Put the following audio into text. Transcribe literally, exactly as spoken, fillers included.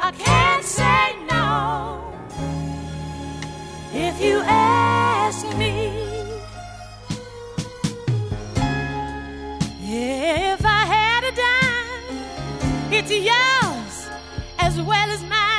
I can't say no. If you ask me, if I had a dime, it's yours as well as mine.